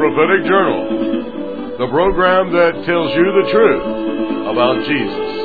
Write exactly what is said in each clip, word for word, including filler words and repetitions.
Prophetic Journal, the program that tells you the truth about Jesus.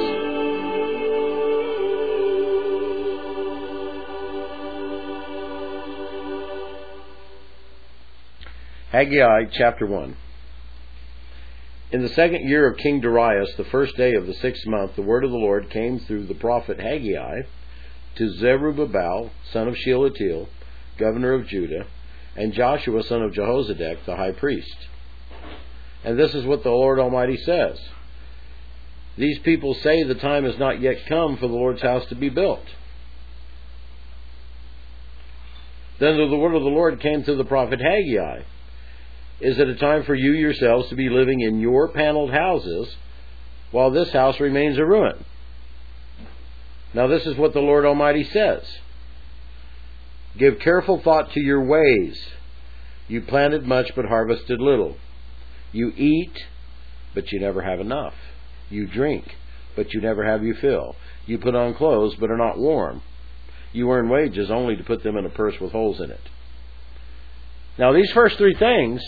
Haggai chapter one. In the second year of King Darius, the first day of the sixth month, the word of the Lord came through the prophet Haggai to Zerubbabel, son of Shealtiel, governor of Judah, and Joshua, son of Jehozadak, the high priest. And this is what the Lord Almighty says. These people say the time has not yet come for the Lord's house to be built. Then the word of the Lord came to the prophet Haggai. Is it a time for you yourselves to be living in your paneled houses while this house remains a ruin? Now this is what the Lord Almighty says. Give careful thought to your ways. You planted much but harvested little. You eat, but you never have enough. You drink, but you never have your fill. You put on clothes but are not warm. You earn wages only to put them in a purse with holes in it. Now these first three things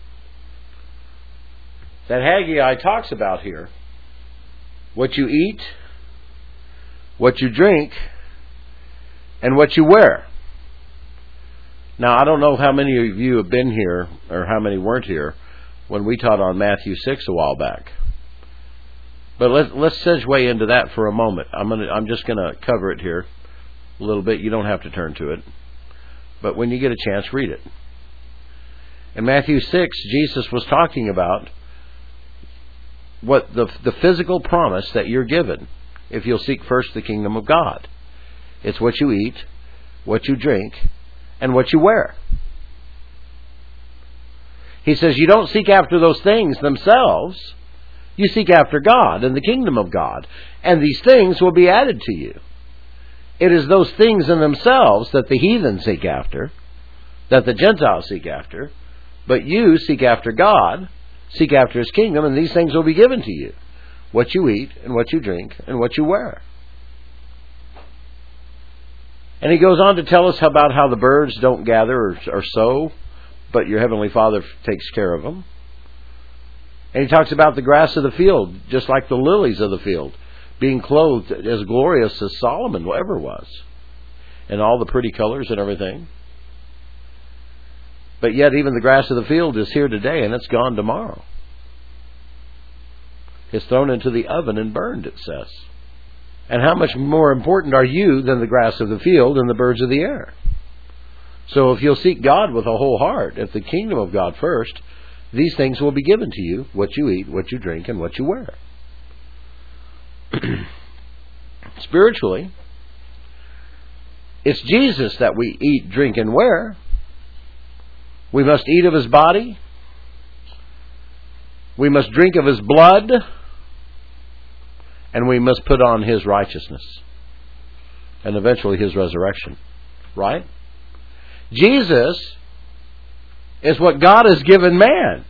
that Haggai talks about here, what you eat, what you drink, and what you wear. Now, I don't know how many of you have been here, or how many weren't here, when we taught on Matthew six a while back. But let, let's segue into that for a moment. I'm gonna, I'm just going to cover it here a little bit. You don't have to turn to it. But when you get a chance, read it. In Matthew six, Jesus was talking about what the the physical promise that you're given if you'll seek first the kingdom of God. It's what you eat, what you drink, and what you wear. He says you don't seek after those things themselves. You seek after God and the kingdom of God. And these things will be added to you. It is those things in themselves that the heathen seek after, that the Gentiles seek after. But you seek after God, seek after His kingdom, and these things will be given to you. What you eat, and what you drink, and what you wear. And He goes on to tell us about how the birds don't gather or, or sow, but your Heavenly Father takes care of them. And He talks about the grass of the field, just like the lilies of the field, being clothed as glorious as Solomon ever was, and all the pretty colors and everything. But yet even the grass of the field is here today and it's gone tomorrow. It's thrown into the oven and burned, it says. And how much more important are you than the grass of the field and the birds of the air? So if you'll seek God with a whole heart, if the kingdom of God first, these things will be given to you, what you eat, what you drink, and what you wear. Spiritually, it's Jesus that we eat, drink, and wear. We must eat of His body. We must drink of His blood. And we must put on His righteousness. And eventually His resurrection. Right? Jesus is what God has given man.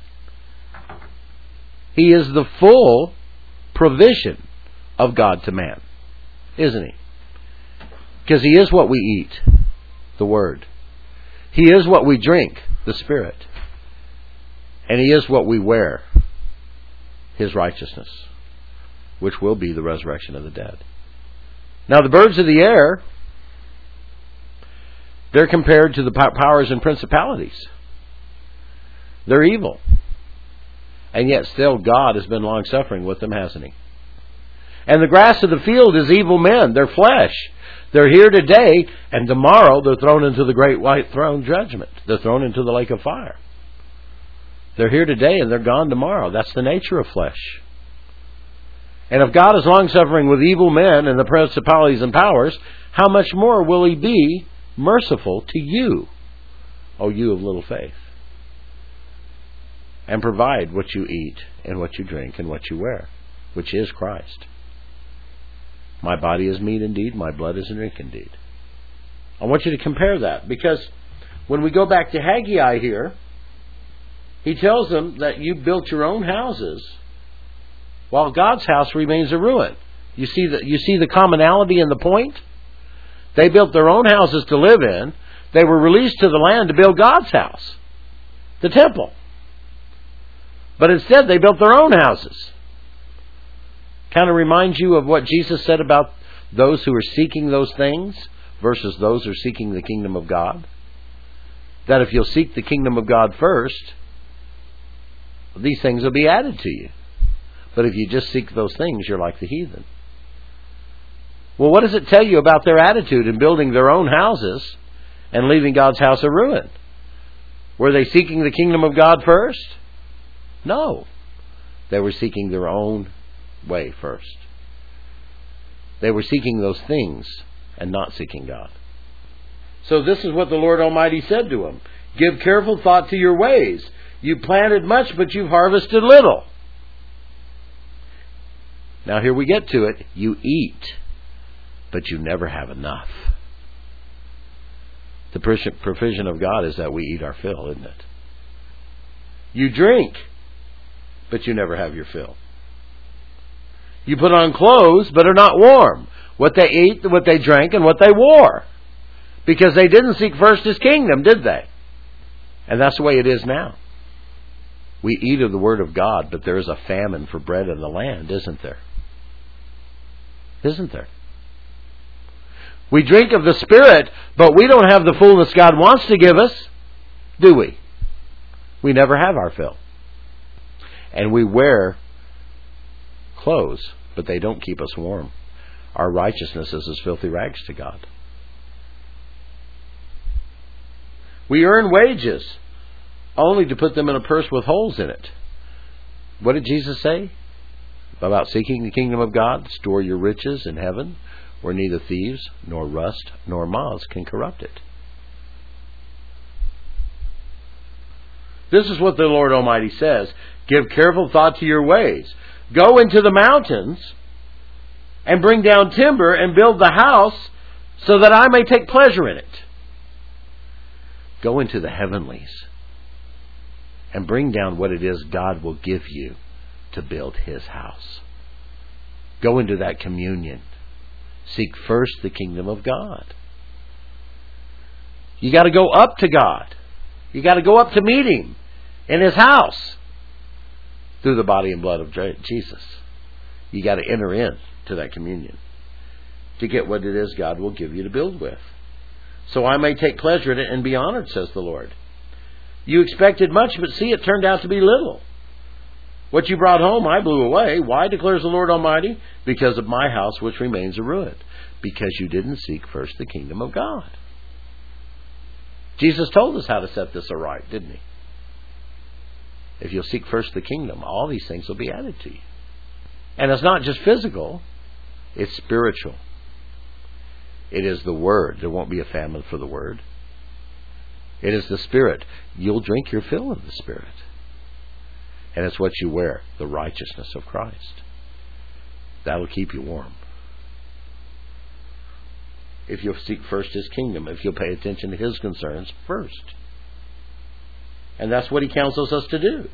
He is the full provision of God to man. Isn't He? Because He is what we eat. The Word. He is what we drink, the Spirit. And He is what we wear, His righteousness, which will be the resurrection of the dead. Now the birds of the air, they're compared to the powers and principalities. They're evil. And yet still God has been long-suffering with them, hasn't He? And the grass of the field is evil men. They're flesh. They're here today, and tomorrow they're thrown into the great white throne judgment. They're thrown into the lake of fire. They're here today, and they're gone tomorrow. That's the nature of flesh. And if God is long-suffering with evil men and the principalities and powers, how much more will He be merciful to you, O you of little faith? And provide what you eat, and what you drink, and what you wear, which is Christ. My body is meat indeed, my blood is drink indeed. I want you to compare that, because when we go back to Haggai here, he tells them that you built your own houses while God's house remains a ruin. You see the, you see the commonality in the point? They built their own houses to live in. They were released to the land to build God's house, the temple. But instead, they built their own houses. Kind of reminds you of what Jesus said about those who are seeking those things versus those who are seeking the kingdom of God. That if you'll seek the kingdom of God first, these things will be added to you. But if you just seek those things, you're like the heathen. Well, what does it tell you about their attitude in building their own houses and leaving God's house a ruin? Were they seeking the kingdom of God first? No. They were seeking their own way first. They were seeking those things and not seeking God. So this is what the Lord Almighty said to him. Give careful thought to your ways. You planted much, but you've harvested little. Now here we get to it. You eat, but you never have enough. The provision of God is that we eat our fill, isn't it? You drink, but you never have your fill. You put on clothes, but are not warm. What they ate, what they drank, and what they wore. Because they didn't seek first His kingdom, did they? And that's the way it is now. We eat of the Word of God, but there is a famine for bread in the land, isn't there? Isn't there? We drink of the Spirit, but we don't have the fullness God wants to give us, do we? We never have our fill. And we wear clothes, but they don't keep us warm. Our righteousness is as filthy rags to God. We earn wages only to put them in a purse with holes in it. What did Jesus say about seeking the kingdom of God? Store your riches in heaven, where neither thieves nor rust nor moths can corrupt it. This is what the Lord Almighty says. Give careful thought to your ways. Go into the mountains and bring down timber and build the house so that I may take pleasure in it. Go into the heavenlies and bring down what it is God will give you to build His house. Go into that communion. Seek first the kingdom of God. You got to go up to God. You got to go up to meet Him in His house through the body and blood of Jesus. You got to enter in to that communion to get what it is God will give you to build with. So I may take pleasure in it and be honored, says the Lord. You expected much, but see, it turned out to be little. What you brought home, I blew away. Why, declares the Lord Almighty? Because of my house, which remains a ruin. Because you didn't seek first the kingdom of God. Jesus told us how to set this aright, didn't He? If you'll seek first the kingdom, all these things will be added to you. And it's not just physical, it's spiritual. It is the Word. There won't be a famine for the Word. It is the Spirit. You'll drink your fill of the Spirit. And it's what you wear, the righteousness of Christ. That'll keep you warm. If you'll seek first His kingdom, if you'll pay attention to His concerns first. And that's what He counsels us to do.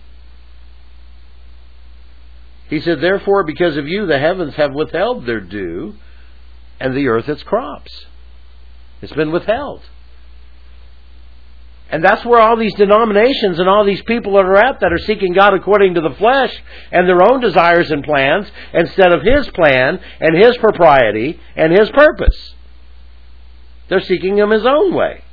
He said, therefore, because of you, the heavens have withheld their dew, and the earth its crops. It's been withheld. And that's where all these denominations and all these people that are at that are seeking God according to the flesh and their own desires and plans instead of His plan and His propriety and His purpose. They're seeking Him His own way.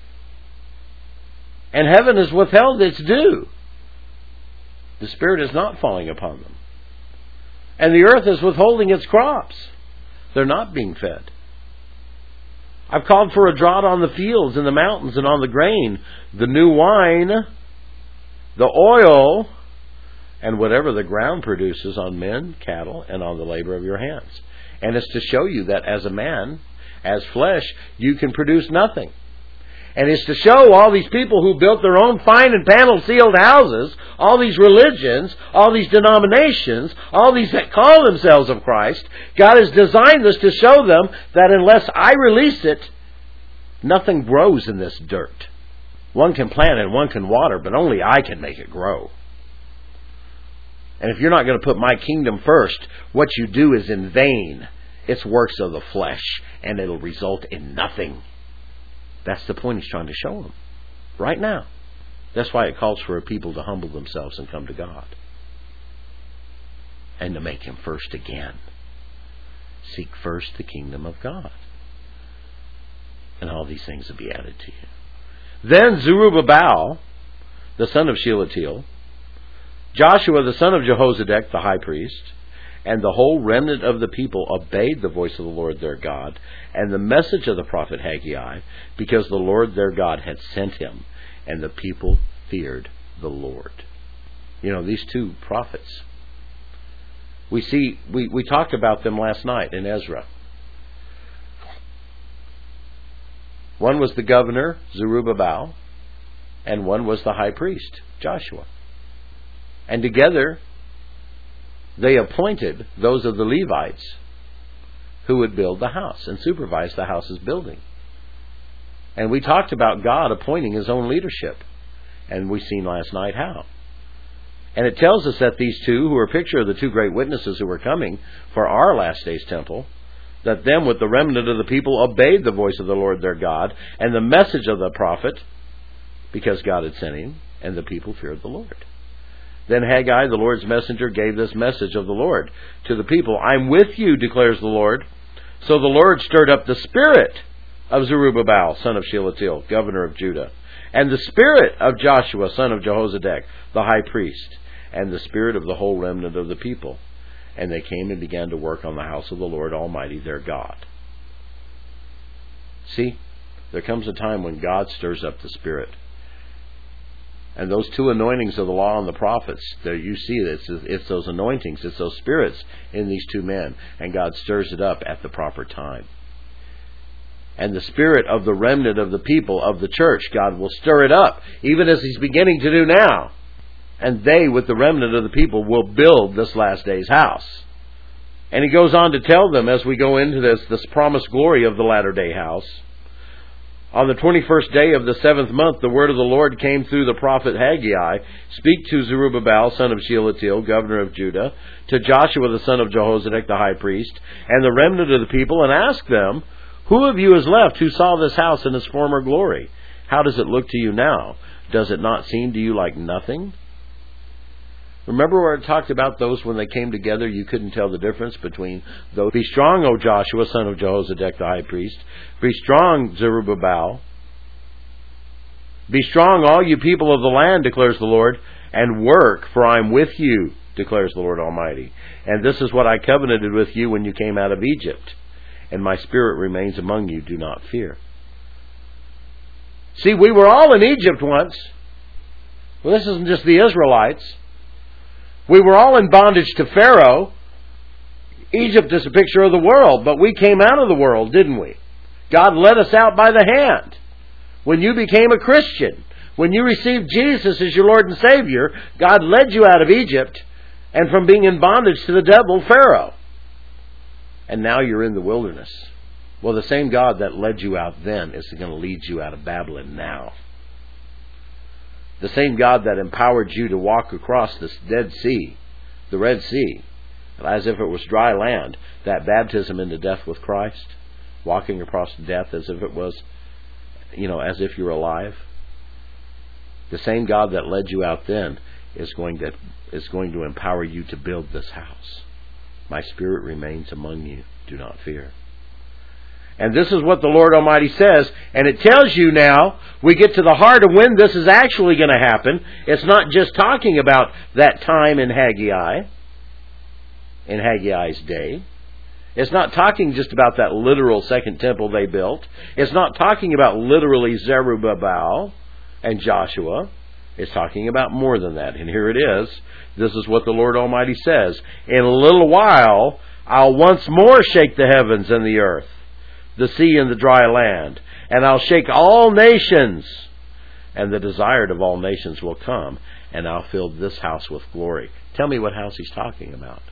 And heaven has withheld its due. The Spirit is not falling upon them. And the earth is withholding its crops. They're not being fed. I've called for a drought on the fields and the mountains and on the grain, the new wine, the oil, and whatever the ground produces on men, cattle, and on the labor of your hands. And it's to show you that as a man, as flesh, you can produce nothing. And it's to show all these people who built their own fine and panel sealed houses, all these religions, all these denominations, all these that call themselves of Christ, God has designed this to show them that unless I release it, nothing grows in this dirt. One can plant and one can water, but only I can make it grow. And if you're not going to put my kingdom first, what you do is in vain. It's works of the flesh, and it'll result in nothing. That's the point He's trying to show them right now. That's why it calls for a people to humble themselves and come to God. and to make Him first again. Seek first the kingdom of God, and all these things will be added to you. Then Zerubbabel, the son of Shealtiel, Joshua, the son of Jehozadak, the high priest, and the whole remnant of the people obeyed the voice of the Lord their God and the message of the prophet Haggai, because the Lord their God had sent him, and the people feared the Lord. You know, these two prophets, we see, we, we talked about them last night in Ezra. One was the governor, Zerubbabel, and one was the high priest, Joshua. And together, they appointed those of the Levites who would build the house and supervise the house's building. And we talked about God appointing His own leadership. And we seen last night how. And it tells us that these two, who are a picture of the two great witnesses who were coming for our last day's temple, that them with the remnant of the people obeyed the voice of the Lord their God and the message of the prophet, because God had sent him, and the people feared the Lord. Then Haggai, the Lord's messenger, gave this message of the Lord to the people. I'm with you, declares the Lord. So the Lord stirred up the spirit of Zerubbabel, son of Shealtiel, governor of Judah, and the spirit of Joshua, son of Jehozadak, the high priest, and the spirit of the whole remnant of the people. And they came and began to work on the house of the Lord Almighty, their God. See, there comes a time when God stirs up the spirit. And those two anointings of the law and the prophets, there you see it's, it's those anointings, it's those spirits in these two men. And God stirs it up at the proper time. And the spirit of the remnant of the people of the church, God will stir it up, even as He's beginning to do now. And they, with the remnant of the people, will build this last day's house. And He goes on to tell them, as we go into this, this promised glory of the latter day house. On the twenty-first day of the seventh month, the word of the Lord came through the prophet Haggai. Speak to Zerubbabel, son of Shealtiel, governor of Judah, to Joshua, the son of Jehozadak, the high priest, and the remnant of the people, and ask them, who of you is left who saw this house in its former glory? How does it look to you now? Does it not seem to you like nothing? Remember where it talked about those when they came together, you couldn't tell the difference between those. Be strong, O Joshua, son of Jehozadak, the high priest. Be strong, Zerubbabel. Be strong, all you people of the land, declares the Lord, and work, for I am with you, declares the Lord Almighty. And this is what I covenanted with you when you came out of Egypt. And my spirit remains among you. Do not fear. See, we were all in Egypt once. Well, this isn't just the Israelites. We were all in bondage to Pharaoh. Egypt is a picture of the world, but we came out of the world, didn't we? God led us out by the hand. When you became a Christian, when you received Jesus as your Lord and Savior, God led you out of Egypt and from being in bondage to the devil, Pharaoh. And now you're in the wilderness. Well, the same God that led you out then is going to lead you out of Babylon now. The same God that empowered you to walk across this Dead Sea, the Red Sea, as if it was dry land, that baptism into death with Christ, walking across death as if it was, you know, as if you're alive. The same God that led you out then is going to is going to empower you to build this house. My spirit remains among you. Do not fear. And this is what the Lord Almighty says. And it tells you now, we get to the heart of when this is actually going to happen. It's not just talking about that time in Haggai, in Haggai's day. It's not talking just about that literal second temple they built. It's not talking about literally Zerubbabel and Joshua. It's talking about more than that. And here it is. This is what the Lord Almighty says. In a little while, I'll once more shake the heavens and the earth, the sea and the dry land, and I'll shake all nations, and the desired of all nations will come, and I'll fill this house with glory. Tell me what house he's talking about.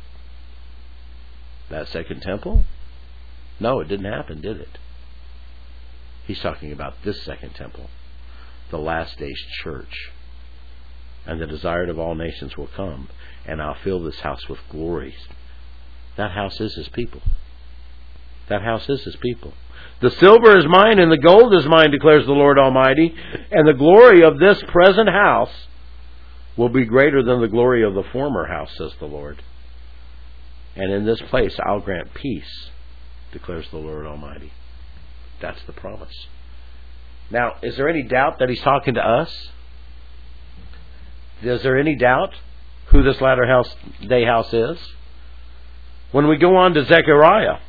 That second temple? No, it didn't happen, did it? He's talking about this second temple, the last day's church. And the desired of all nations will come, and I'll fill this house with glory. That house is His people. That house is His people. The silver is mine and the gold is mine, declares the Lord Almighty, and the glory of this present house will be greater than the glory of the former house, says the Lord. And in this place I'll grant peace, declares the Lord Almighty. That's the promise. Now, is there any doubt that he's talking to us? Is there any doubt who this latter house, day house is? When we go on to Zechariah,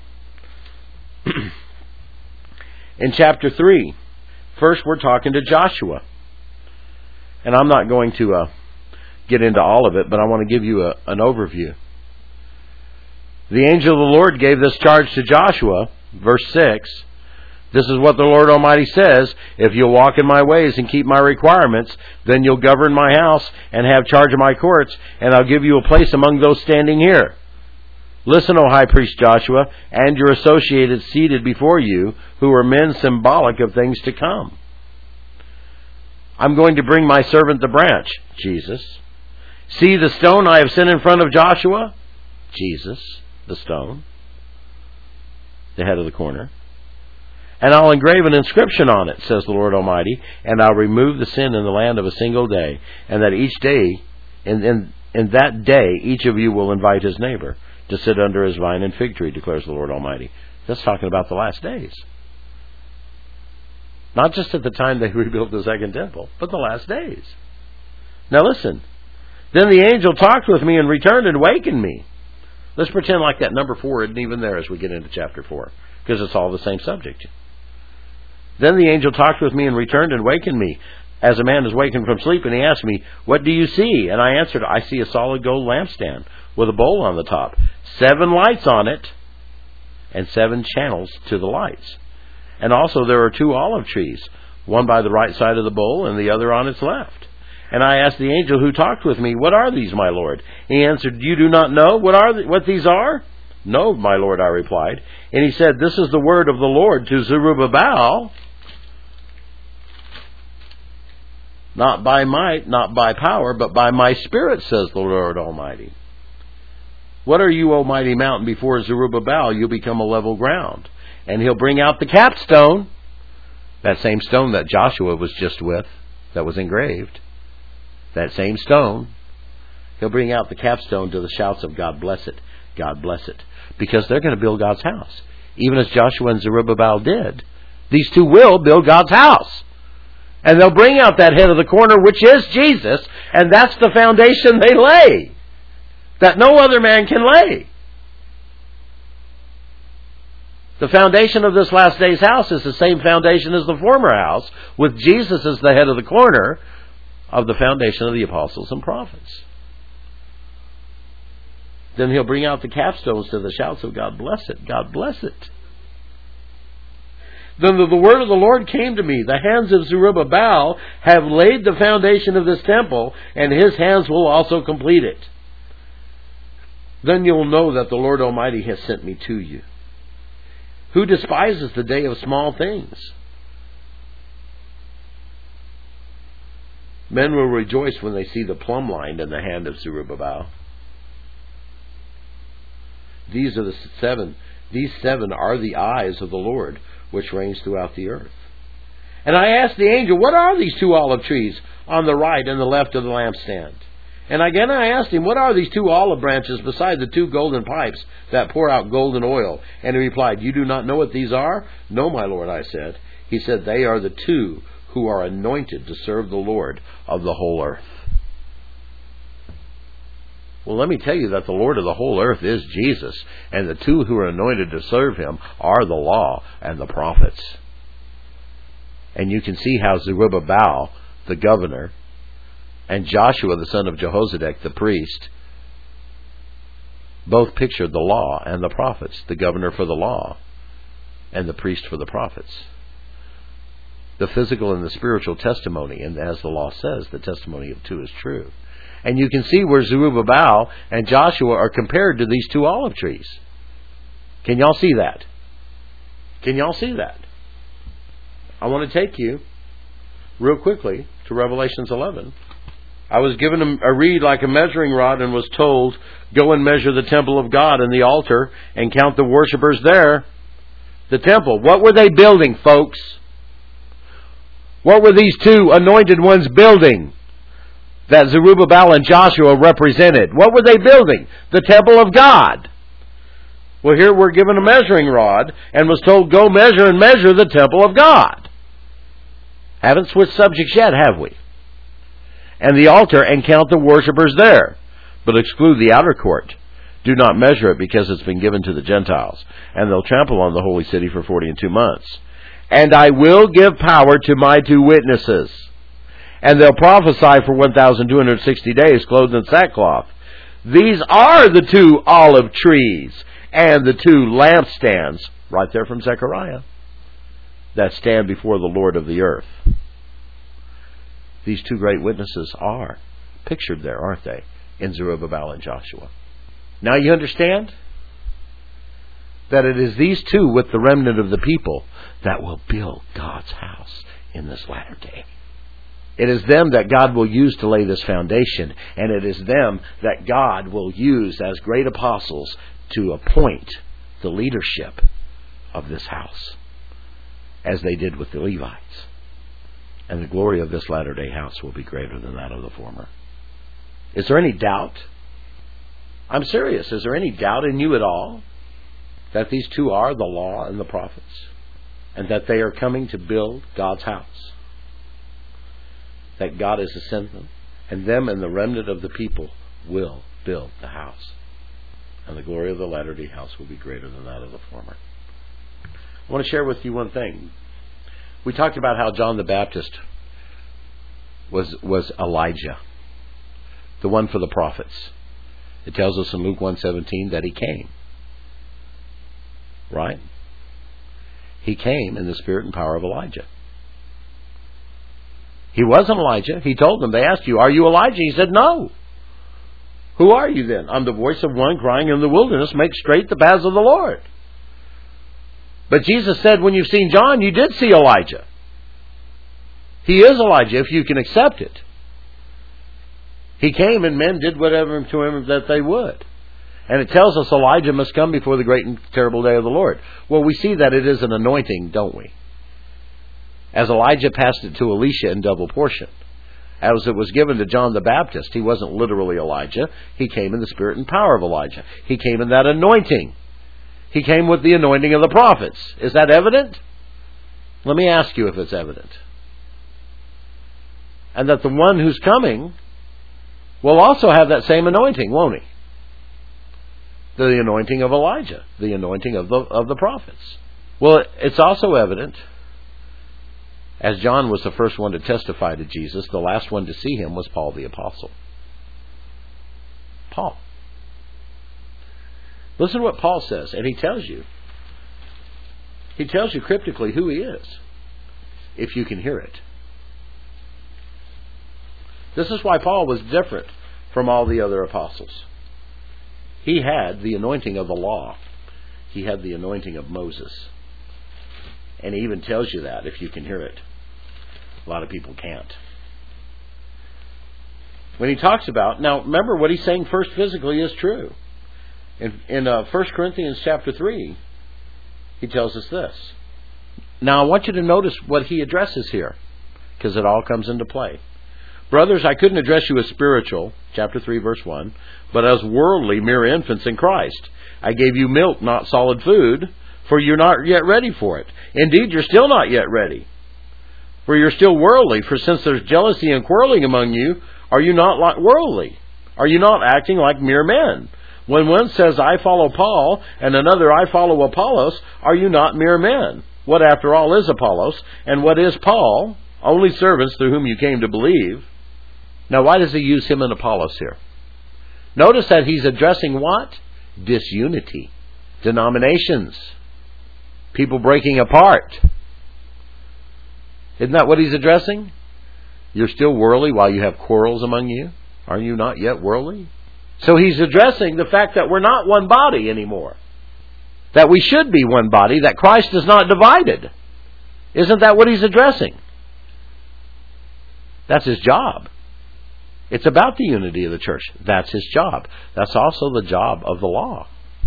in chapter three, first we're talking to Joshua. And I'm not going to uh, get into all of it, but I want to give you a, an overview. The angel of the Lord gave this charge to Joshua, verse six. This is what the Lord Almighty says, if you'll walk in my ways and keep my requirements, then you'll govern my house and have charge of my courts, and I'll give you a place among those standing here. Listen, O high priest Joshua, and your associates seated before you, who are men symbolic of things to come. I'm going to bring my servant the branch, Jesus. See the stone I have set in front of Joshua? Jesus, the stone, the head of the corner. And I'll engrave an inscription on it, says the Lord Almighty, and I'll remove the sin in the land of a single day, and that each day, in, in, in that day, each of you will invite his neighbor to sit under his vine and fig tree, declares the Lord Almighty. That's talking about the last days. Not just at the time they rebuilt the second temple, but the last days. Now listen. Then the angel talked with me and returned and wakened me. Let's pretend like that number four isn't even there as we get into chapter four, because it's all the same subject. Then the angel talked with me and returned and wakened me, as a man is wakened from sleep, and he asked me, what do you see? And I answered, I see a solid gold lampstand with a bowl on the top, seven lights on it, and seven channels to the lights. And also there are two olive trees, one by the right side of the bowl and the other on its left. And I asked the angel who talked with me, what are these, my Lord? He answered, you do not know what are th- what these are? No, my Lord, I replied. And he said, this is the word of the Lord to Zerubbabel, not by might, not by power, but by my spirit, says the Lord Almighty. What are you, O mighty mountain, before Zerubbabel? You'll become a level ground. And he'll bring out the capstone, that same stone that Joshua was just with, that was engraved. That same stone. He'll bring out the capstone to the shouts of God bless it, God bless it. Because they're going to build God's house. Even as Joshua and Zerubbabel did. These two will build God's house. And they'll bring out that head of the corner, which is Jesus, and that's the foundation they lay, that no other man can lay. The foundation of this last day's house is the same foundation as the former house, with Jesus as the head of the corner of the foundation of the apostles and prophets. Then he'll bring out the capstones to the shouts of God bless it, God bless it. Then the word of the Lord came to me. The hands of Zerubbabel have laid the foundation of this temple, and his hands will also complete it. Then you'll know that the Lord Almighty has sent me to you. Who despises the day of small things? Men will rejoice when they see the plumb line in the hand of Zerubbabel. These are the seven. These seven are the eyes of the Lord, which reigns throughout the earth. And I asked the angel, what are these two olive trees on the right and the left of the lampstand? And again I asked him, what are these two olive branches beside the two golden pipes that pour out golden oil? And he replied, you do not know what these are? No, my Lord, I said. He said, they are the two who are anointed to serve the Lord of the whole earth. Well, let me tell you that the Lord of the whole earth is Jesus, and the two who are anointed to serve him are the law and the prophets. And you can see how Zerubbabel, the governor, and Joshua, the son of Jehozadak, the priest, both pictured the law and the prophets, the governor for the law and the priest for the prophets. The physical and the spiritual testimony, and as the law says, the testimony of two is true. And you can see where Zerubbabel and Joshua are compared to these two olive trees. Can y'all see that? Can y'all see that? I want to take you real quickly to Revelations eleven. I was given a reed like a measuring rod and was told, go and measure the temple of God and the altar and count the worshipers there. The temple. What were they building, folks? What were these two anointed ones building that Zerubbabel and Joshua represented? What were they building? The temple of God. Well, here we're given a measuring rod and was told, go measure and measure the temple of God. Haven't switched subjects yet, have we? And the altar, and count the worshipers there, but exclude the outer court. Do not measure it, because it's been given to the Gentiles, and they'll trample on the holy city for forty and two months. And I will give power to my two witnesses, and they'll prophesy for one thousand two hundred sixty days, clothed in sackcloth. These are the two olive trees and the two lampstands, right there from Zechariah, that stand before the Lord of the earth. These two great witnesses are pictured there, aren't they, in Zerubbabel and Joshua? Now you understand that it is these two with the remnant of the people that will build God's house in this latter day. It is them that God will use to lay this foundation, and it is them that God will use as great apostles to appoint the leadership of this house, as they did with the Levites. And the glory of this latter-day house will be greater than that of the former. Is there any doubt? I'm serious. Is there any doubt in you at all that these two are the law and the prophets, and that they are coming to build God's house? That God is to send them, and them and the remnant of the people will build the house. And the glory of the latter-day house will be greater than that of the former. I want to share with you one thing. We talked about how John the Baptist was was Elijah, the one for the prophets. It tells us in Luke one seventeen that he came. Right? He came in the spirit and power of Elijah. He wasn't Elijah. He told them, they asked you, are you Elijah? He said, no. Who are you then? I'm the voice of one crying in the wilderness, make straight the paths of the Lord. But Jesus said, when you've seen John, you did see Elijah. He is Elijah if you can accept it. He came and men did whatever to him that they would. And it tells us Elijah must come before the great and terrible day of the Lord. Well, we see that it is an anointing, don't we? As Elijah passed it to Elisha in double portion. As it was given to John the Baptist, he wasn't literally Elijah. He came in the spirit and power of Elijah. He came in that anointing. He came with the anointing of the prophets. Is that evident? Let me ask you if it's evident. And that the one who's coming will also have that same anointing, won't he? The anointing of Elijah, the anointing of the of the prophets. Well, it's also evident, as John was the first one to testify to Jesus, the last one to see him was Paul the Apostle. Paul. Listen to what Paul says, and he tells you. He tells you cryptically who he is, if you can hear it. This is why Paul was different from all the other apostles. He had the anointing of the law. He had the anointing of Moses. And he even tells you that, if you can hear it. A lot of people can't. When he talks about, now remember what he's saying first physically is true. In, in uh, First Corinthians chapter three, he tells us this. Now I want you to notice what he addresses here, because it all comes into play. Brothers, I couldn't address you as spiritual, chapter three, verse one, but as worldly, mere infants in Christ. I gave you milk, not solid food, for you're not yet ready for it. Indeed, you're still not yet ready, for you're still worldly. For since there's jealousy and quarreling among you, are you not like worldly? Are you not acting like mere men? When one says, I follow Paul, and another, I follow Apollos, are you not mere men? What, after all, is Apollos? And what is Paul? Only servants through whom you came to believe. Now, why does he use him and Apollos here? Notice that he's addressing what? Disunity. Denominations. People breaking apart. Isn't that what he's addressing? You're still worldly while you have quarrels among you? Are you not yet worldly? So he's addressing the fact that we're not one body anymore. That we should be one body, that Christ is not divided. Isn't that what he's addressing? That's his job. It's about the unity of the church. That's his job. That's also the job of the law.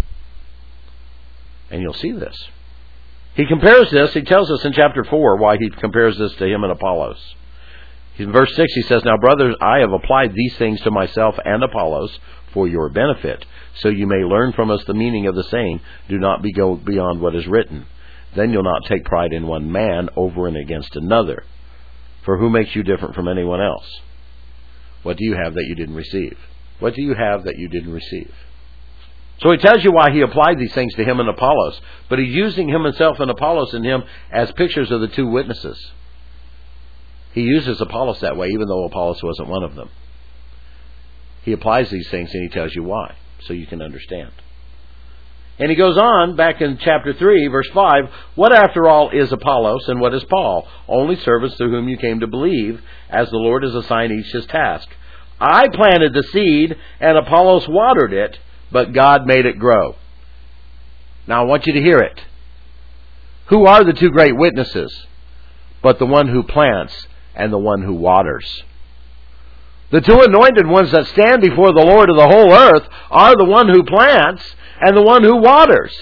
And you'll see this. He compares this, he tells us in chapter four why he compares this to him and Apollos. In verse six he says, "Now brothers, I have applied these things to myself and Apollos for your benefit, so you may learn from us the meaning of the saying, do not be go beyond what is written. Then you'll not take pride in one man over and against another. For who makes you different from anyone else? What do you have that you didn't receive? What do you have that you didn't receive?" So he tells you why he applied these things to him and Apollos, but he's using him himself and Apollos and him as pictures of the two witnesses. He uses Apollos that way, even though Apollos wasn't one of them. He applies these things and he tells you why, so you can understand. And he goes on, back in chapter three, verse five, "What after all is Apollos and what is Paul? Only servants through whom you came to believe, as the Lord has assigned each his task. I planted the seed and Apollos watered it, but God made it grow." Now I want you to hear it. Who are the two great witnesses? But the one who plants and the one who waters. The two anointed ones that stand before the Lord of the whole earth are the one who plants and the one who waters.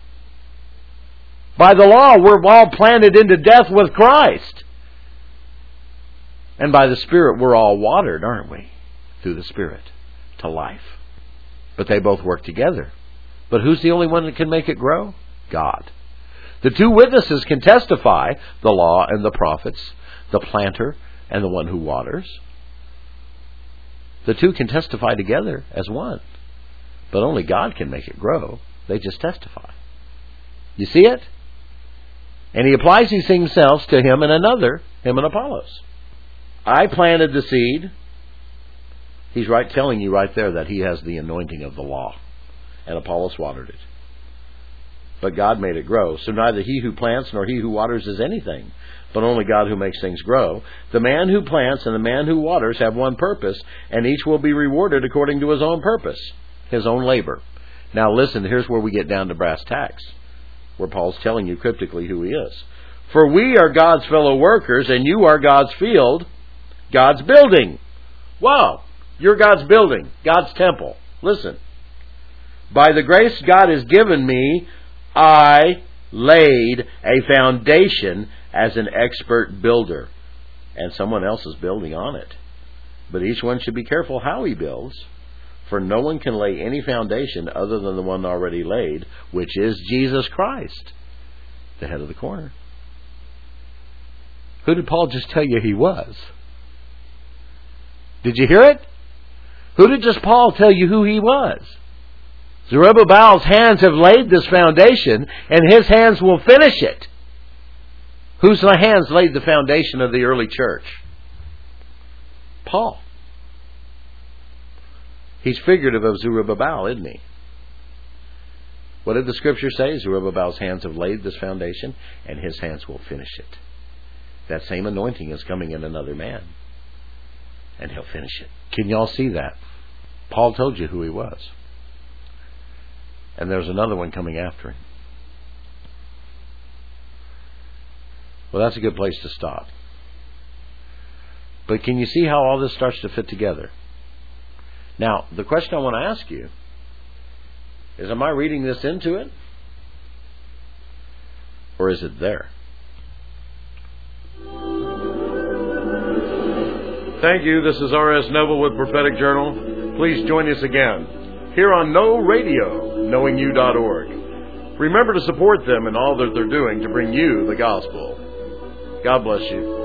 By the law, we're all planted into death with Christ. And by the Spirit, we're all watered, aren't we? Through the Spirit to life. But they both work together. But who's the only one that can make it grow? God. The two witnesses can testify, the law and the prophets, the planter and the one who waters. The two can testify together as one. But only God can make it grow. They just testify. You see it? And he applies these things himself to him and another, him and Apollos. I planted the seed. He's right telling you right there that he has the anointing of the law. And Apollos watered it. But God made it grow. So neither he who plants nor he who waters is anything, but only God who makes things grow. The man who plants and the man who waters have one purpose, and each will be rewarded according to his own purpose, his own labor. Now listen, here's where we get down to brass tacks, where Paul's telling you cryptically who he is. "For we are God's fellow workers, and you are God's field, God's building." Wow! You're God's building, God's temple. Listen. "By the grace God has given me, I laid a foundation as an expert builder, and someone else is building on it. But each one should be careful how he builds, for no one can lay any foundation other than the one already laid, which is Jesus Christ, the head of the corner." Who did Paul just tell you he was? Did you hear it? Who did just Paul tell you who he was? Zerubbabel's hands have laid this foundation, and his hands will finish it. Whose hands laid the foundation of the early church? Paul. He's figurative of Zerubbabel, isn't he? What did the Scripture say? Zerubbabel's hands have laid this foundation, and his hands will finish it. That same anointing is coming in another man, and he'll finish it. Can you all see that? Paul told you who he was. And there's another one coming after him. Well, that's a good place to stop. But can you see how all this starts to fit together? Now, the question I want to ask you is, am I reading this into it? Or is it there? Thank you. This is R S Noble with Prophetic Journal. Please join us again here on Know Radio, knowing you dot org. Remember to support them in all that they're doing to bring you the gospel. God bless you.